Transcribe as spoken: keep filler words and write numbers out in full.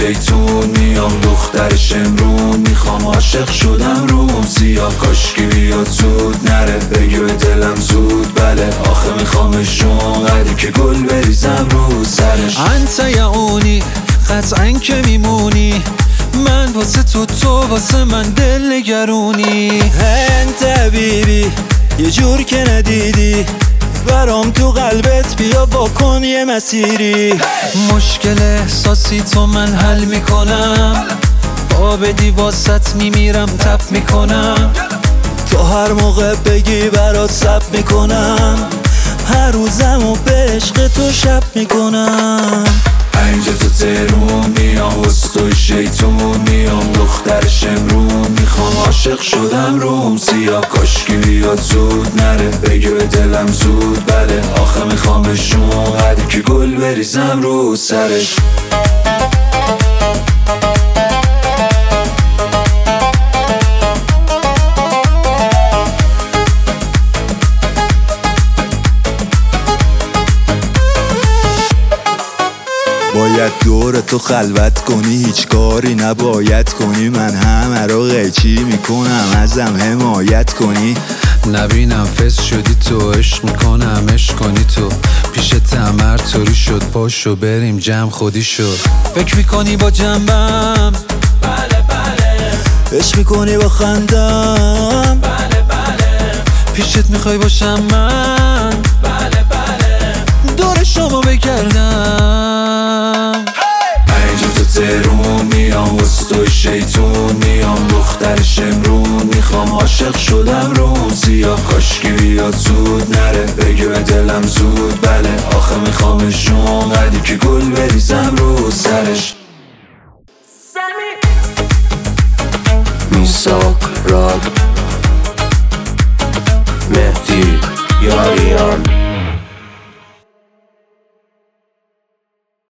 شیطون میام دختر شمرون، میخوام عاشق شدم روم سیاه، کاشکی بیاد زود نره بگی به دلم زود بله، آخه میخوامشون قدی که گل بریزم رو سرش. انت یعونی قطعا که میمونی، من واسه تو تو واسه من دل نگرونی. انت حبیبی یه جور که ندیدی، برام تو قلبت بیا بکن یه مسیری. مشکل احساسی تو من حل میکنم، با بدی واسط میمیرم تپ میکنم. تو هر موقع بگی برات سب میکنم، هر روزم و به عشق تو شب میکنم. اینجا تو تهرون میام واسه توی شیطون میام دختر شمرون، میخوام عاشق شدم روم سیاه، کاشکی بیاد زود نره بگی به دلم زود بله، آخه میخوامشون قدی که گل بریزم رو سرش. باید دور تو خلوت کنی، هیچ کاری نباید کنی، من همه رو قیچی میکنم ازم حمایت کنی. نبینم فس شدی تو عشق میکنم عشق کنی تو، پیش تمر طوری شد پاشو بریم جمع خودی شد. فکر میکنی با جنبم بله بله، عشق میکنی با خندم بله بله، پیشت میخوای باشم من بله بله، دور شما بگردم. اینجا تو تهرون میام واسه توی شیطون میام دختر شمرون، میخوام عاشق شدم روم سیاه، کاشکی بیاد زود نره بگی به دلم زود بله، آخه میخوامشون قدی که گل بریزم رو سرش. میساق راگ مهدی یاریان